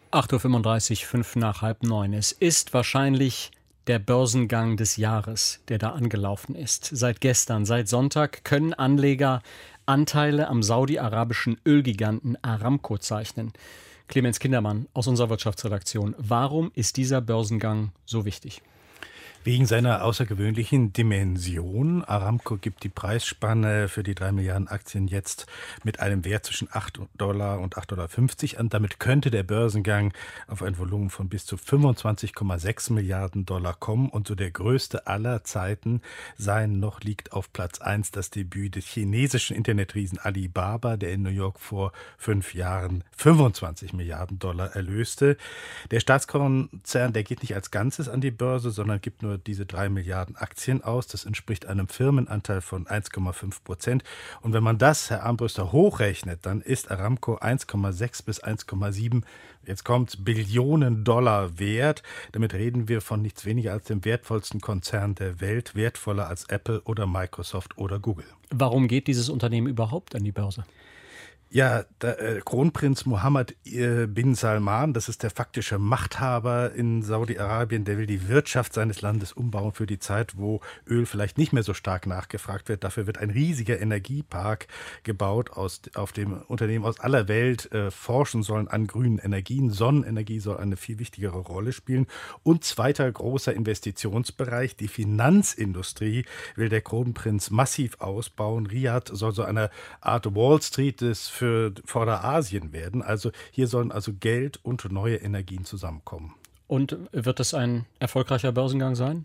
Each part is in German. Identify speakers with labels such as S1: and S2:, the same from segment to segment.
S1: 8:35 Uhr, 8:55. Es ist wahrscheinlich der Börsengang des Jahres, der da angelaufen ist. Seit gestern, seit Sonntag, können Anleger Anteile am saudi-arabischen Ölgiganten Aramco zeichnen. Clemens Kindermann aus unserer Wirtschaftsredaktion. Warum ist dieser Börsengang so wichtig?
S2: Wegen seiner außergewöhnlichen Dimension. Aramco gibt die Preisspanne für die 3 Milliarden Aktien jetzt mit einem Wert zwischen $8 und $8,50 an. Damit könnte der Börsengang auf ein Volumen von bis zu 25,6 Milliarden Dollar kommen und so der größte aller Zeiten sein. Noch liegt auf Platz 1 das Debüt des chinesischen Internetriesen Alibaba, der in New York vor 5 Jahren 25 Milliarden Dollar erlöste. Der Staatskonzern, der geht nicht als Ganzes an die Börse, sondern gibt nur diese 3 Milliarden Aktien aus. Das entspricht einem Firmenanteil von 1,5%. Und wenn man das, Herr Armbruster, hochrechnet, dann ist Aramco 1,6 bis 1,7, jetzt kommt, Billionen Dollar wert. Damit reden wir von nichts weniger als dem wertvollsten Konzern der Welt, wertvoller als Apple oder Microsoft oder Google.
S1: Warum geht dieses Unternehmen überhaupt an die Börse?
S2: Ja, der Kronprinz Mohammed bin Salman, das ist der faktische Machthaber in Saudi-Arabien, der will die Wirtschaft seines Landes umbauen für die Zeit, wo Öl vielleicht nicht mehr so stark nachgefragt wird. Dafür wird ein riesiger Energiepark gebaut, auf dem Unternehmen aus aller Welt forschen sollen an grünen Energien. Sonnenenergie soll eine viel wichtigere Rolle spielen. Und zweiter großer Investitionsbereich, die Finanzindustrie, will der Kronprinz massiv ausbauen. Riyadh soll so eine Art Wall Street für Vorderasien werden. Also hier sollen also Geld und neue Energien zusammenkommen.
S1: Und wird das ein erfolgreicher Börsengang sein?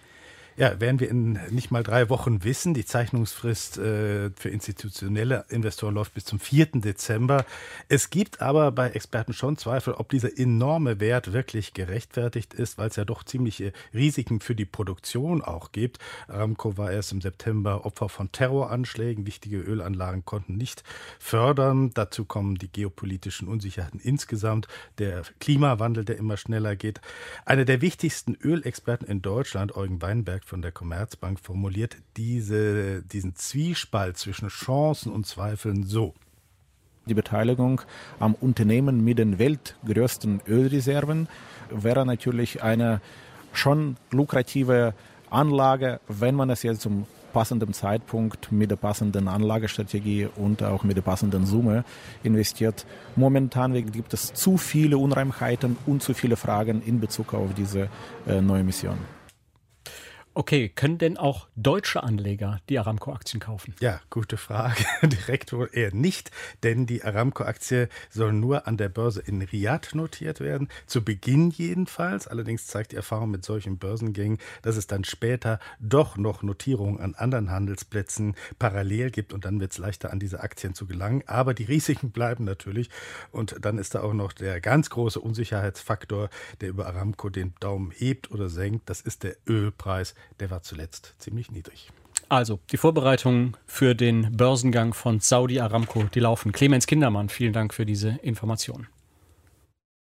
S2: Ja, werden wir in nicht mal 3 Wochen wissen. Die Zeichnungsfrist für institutionelle Investoren läuft bis zum 4. Dezember. Es gibt aber bei Experten schon Zweifel, ob dieser enorme Wert wirklich gerechtfertigt ist, weil es ja doch ziemliche Risiken für die Produktion auch gibt. Aramco war erst im September Opfer von Terroranschlägen. Wichtige Ölanlagen konnten nicht fördern. Dazu kommen die geopolitischen Unsicherheiten insgesamt, der Klimawandel, der immer schneller geht. Einer der wichtigsten Ölexperten in Deutschland, Eugen Weinberg von der Commerzbank, formuliert diesen Zwiespalt zwischen Chancen und Zweifeln so.
S3: Die Beteiligung am Unternehmen mit den weltgrößten Ölreserven wäre natürlich eine schon lukrative Anlage, wenn man es jetzt zum passenden Zeitpunkt mit der passenden Anlagestrategie und auch mit der passenden Summe investiert. Momentan gibt es zu viele Unreimheiten und zu viele Fragen in Bezug auf diese neue Mission.
S1: Okay, können denn auch deutsche Anleger die Aramco-Aktien kaufen?
S2: Ja, gute Frage. Direkt wohl eher nicht, denn die Aramco-Aktie soll nur an der Börse in Riyadh notiert werden. Zu Beginn jedenfalls. Allerdings zeigt die Erfahrung mit solchen Börsengängen, dass es dann später doch noch Notierungen an anderen Handelsplätzen parallel gibt und dann wird es leichter, an diese Aktien zu gelangen. Aber die Risiken bleiben natürlich und dann ist da auch noch der ganz große Unsicherheitsfaktor, der über Aramco den Daumen hebt oder senkt. Das ist der Ölpreis. Der war zuletzt ziemlich niedrig.
S1: Also, die Vorbereitungen für den Börsengang von Saudi Aramco, die laufen. Clemens Kindermann, vielen Dank für diese Information.